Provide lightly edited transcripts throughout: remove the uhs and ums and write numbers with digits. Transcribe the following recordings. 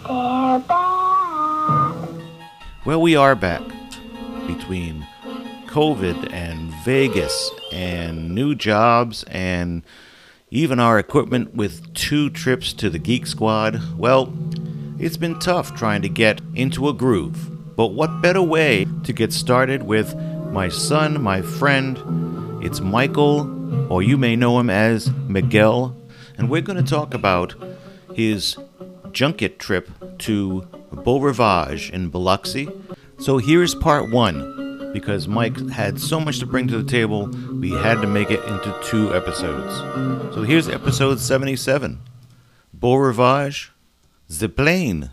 They're back. Well, we are back. Between COVID and Vegas and new jobs and even our equipment with 2 trips to the Geek Squad, well, it's been tough trying to get into a groove. But what better way to get started with my son, my friend? It's Michael, or you may know him as Miguel, and we're going to talk about his junket trip to Beau Rivage in Biloxi. So here's part 1. Because Mike had so much to bring to the table, we had to make it into 2 episodes. So here's episode 77. Beau Rivage, the plane.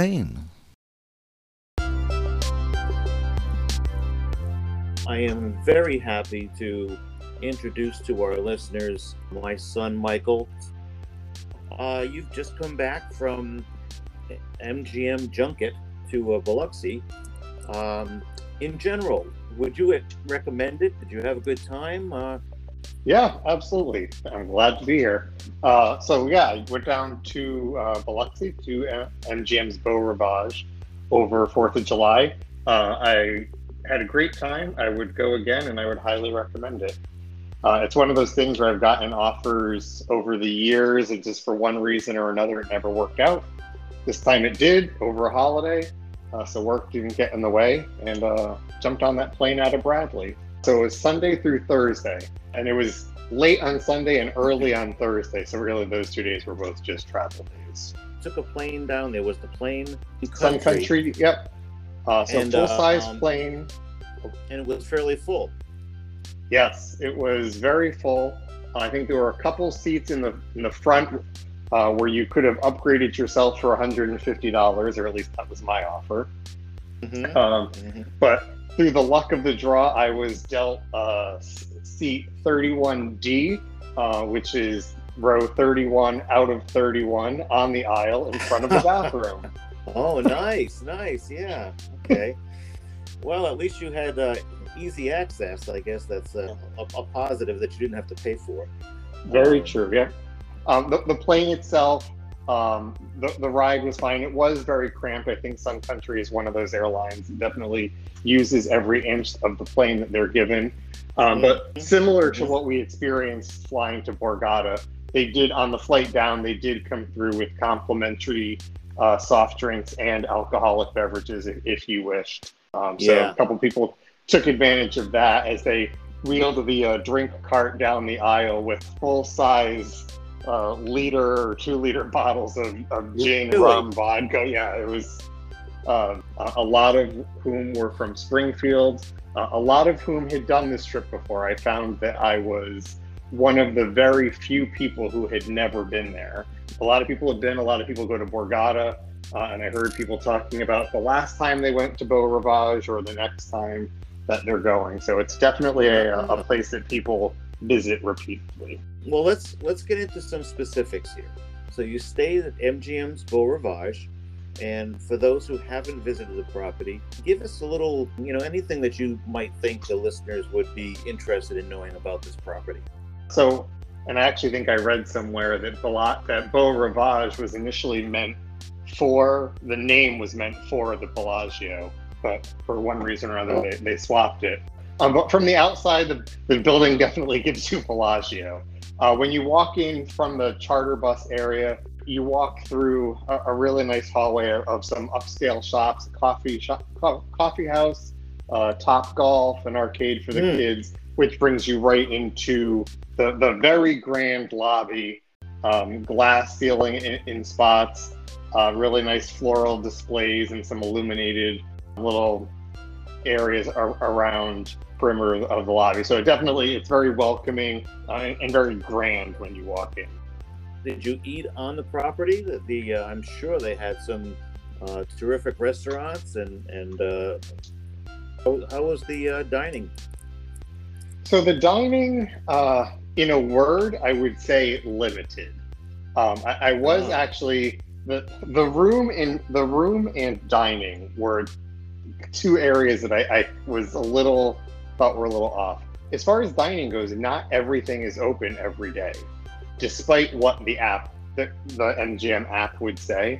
I am very happy to introduce to our listeners my son, Michael. You've just come back from MGM Junket to Biloxi. In general, would you recommend it? Did you have a good time? Yeah, absolutely. I'm glad to be here. I went down to Biloxi to MGM's Beau Rivage over 4th of July. I had a great time. I would go again, and I would highly recommend it. It's one of those things where I've gotten offers over the years, and just for one reason or another, it never worked out. This time it did, over a holiday. So work didn't get in the way, and jumped on that plane out of Bradley. So it was Sunday through Thursday, and it was late on Sunday and early on Thursday. So really those 2 days were both just travel days. Took a plane down. There was the plane. Sun Country, yep. Full-size plane. And it was fairly full. Yes, it was very full. I think there were a couple seats in the front where you could have upgraded yourself for $150, or at least that was my offer. But through the luck of the draw, I was dealt seat 31D, which is row 31 out of 31 on the aisle in front of the bathroom. Oh, nice, yeah, okay. Well, at least you had easy access. I guess that's a positive that you didn't have to pay for. Very true, yeah. The plane itself, the ride was fine. It was very cramped. I think Sun Country is one of those airlines that definitely uses every inch of the plane that they're given. But similar to what we experienced flying to Borgata, they did, on the flight down, they did come through with complimentary soft drinks and alcoholic beverages if you wished. So a couple people took advantage of that as they wheeled the drink cart down the aisle with full-size liter or 2-liter bottles of gin, rum, vodka. Yeah, it was a lot of whom were from Springfield, a lot of whom had done this trip before. I found that I was one of the very few people who had never been there. A lot of people had been, a lot of people go to Borgata, and I heard people talking about the last time they went to Beau Rivage or the next time that they're going. So it's definitely a place that people visit repeatedly. Well, let's get into some specifics here. So you stayed at MGM's Beau Rivage, and for those who haven't visited the property, give us a little, anything that you might think the listeners would be interested in knowing about this property. So, and I actually think I read somewhere that Beau Rivage was initially meant for, the name was meant for the Bellagio, but for one reason or another, they swapped it. But from the outside, the building definitely gives you Bellagio. When you walk in from the charter bus area, you walk through a really nice hallway of some upscale shops, coffee house, Top Golf, an arcade for the kids, which brings you right into the very grand lobby, glass ceiling in spots, really nice floral displays and some illuminated little areas around perimeter of the lobby. So it's very welcoming and very grand when you walk in. Did you eat on the property? I'm sure they had some terrific restaurants, and how was the dining? So the dining, in a word, I would say limited. I was actually the room and dining were 2 areas that I was thought were a little off. As far as dining goes, not everything is open every day, despite what the MGM app would say.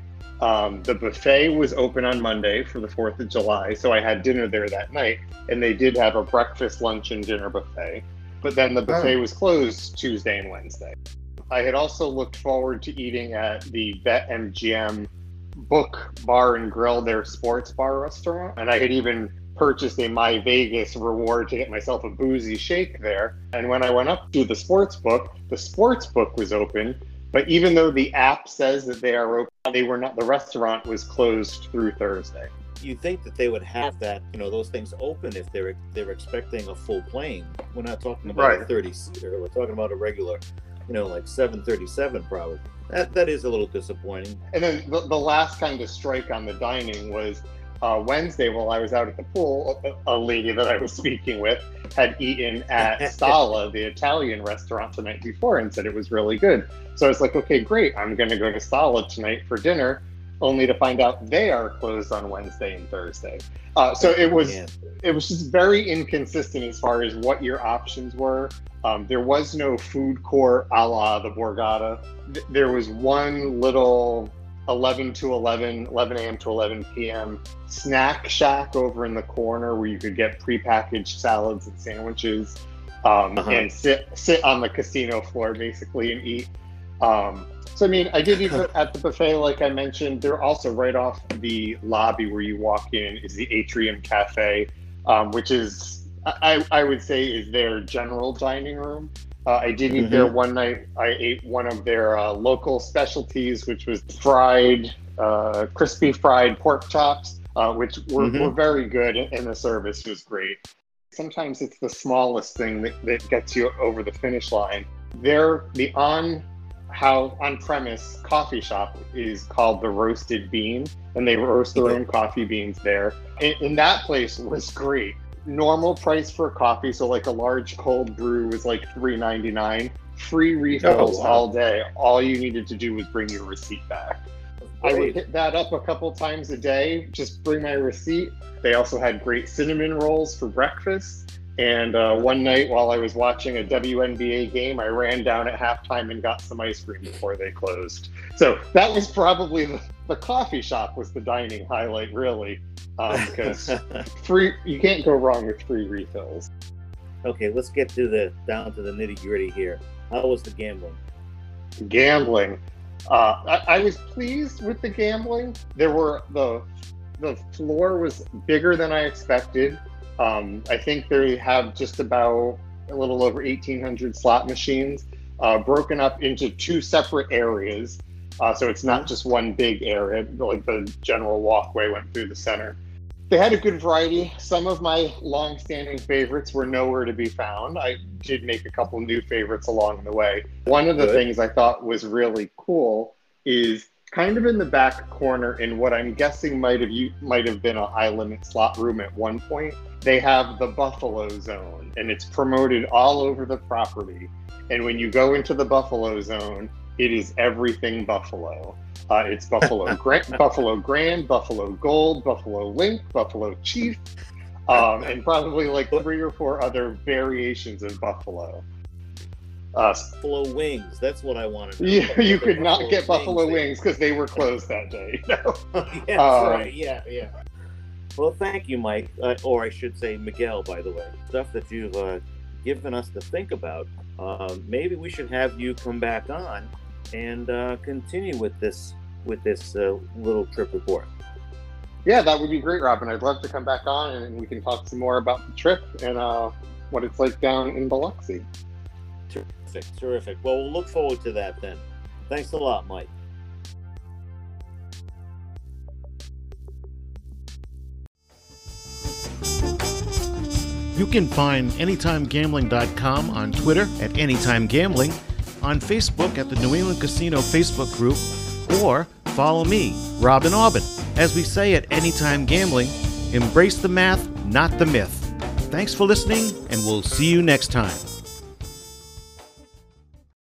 The buffet was open on Monday for the 4th of July, so I had dinner there that night, and they did have a breakfast, lunch, and dinner buffet. But then the buffet was closed Tuesday and Wednesday. I had also looked forward to eating at the BetMGM Book Bar and Grill, their sports bar restaurant, and I had even purchased a My Vegas reward to get myself a boozy shake there. And when I went up to the sports book was open, but even though the app says that they are open, they were not. The restaurant was closed through Thursday. You'd think that they would have that, those things open if they're expecting a full plane. We're not talking about a 30-seater. We're talking about a regular, like 737 probably. That is a little disappointing. And then the last kind of strike on the dining was Wednesday while I was out at the pool. A lady that I was speaking with had eaten at Stalla, the Italian restaurant, the night before, and said it was really good. So I was like, okay, great. I'm going to go to Stalla tonight for dinner, only to find out they are closed on Wednesday and Thursday. So it was just very inconsistent as far as what your options were. There was no food court a la the Borgata. There was one little 11 a.m. to 11 p.m. snack shack over in the corner where you could get prepackaged salads and sandwiches and sit on the casino floor basically and eat. So, I mean, I did eat at the buffet, like I mentioned. They're also right off the lobby where you walk in is the Atrium Cafe, which is, I would say, is their general dining room. I did eat there one night. I ate one of their local specialties, which was crispy fried pork chops, which were very good, and the service was great. Sometimes it's the smallest thing that gets you over the finish line. The on-premise coffee shop is called the Roasted Bean, and they roast their own coffee beans there. And that place was great. Normal price for coffee, so like a large cold brew was like $3.99. Free refills all day. All you needed to do was bring your receipt back. I would hit that up a couple times a day, just bring my receipt. They also had great cinnamon rolls for breakfast. And one night while I was watching a WNBA game, I ran down at halftime and got some ice cream before they closed. So that was probably the coffee shop was the dining highlight, really, because you can't go wrong with free refills. Okay, let's get down to the nitty gritty here. How was the gambling? Gambling. I was pleased with the gambling. The floor was bigger than I expected. I think they have just about a little over 1,800 slot machines, broken up into two separate areas. So it's not just one big area, like the general walkway went through the center. They had a good variety. Some of my long-standing favorites were nowhere to be found. I did make a couple new favorites along the way. One of the things I thought was really cool is kind of in the back corner in what I'm guessing might have been a high-limit slot room at one point. They have the Buffalo Zone, and it's promoted all over the property. And when you go into the Buffalo Zone, it is everything Buffalo. It's Buffalo Buffalo Grand, Buffalo Gold, Buffalo Link, Buffalo Chief, and probably like 3 or 4 other variations of Buffalo. Buffalo wings, that's what I wanted to know. You could not get Buffalo wings because they were closed that day. Yeah, that's right. Yeah. Well, thank you, Mike, or I should say Miguel, by the way. Stuff that you've given us to think about. Maybe we should have you come back on and continue with this little trip report. Yeah, that would be great, Robin. I'd love to come back on and we can talk some more about the trip and what it's like down in Biloxi. Terrific. Well, we'll look forward to that then. Thanks a lot, Mike. You can find AnytimeGambling.com on Twitter at AnytimeGambling, on Facebook at the New England Casino Facebook group, or follow me, Robin Aubin. As we say at Anytime Gambling, embrace the math, not the myth. Thanks for listening, and we'll see you next time.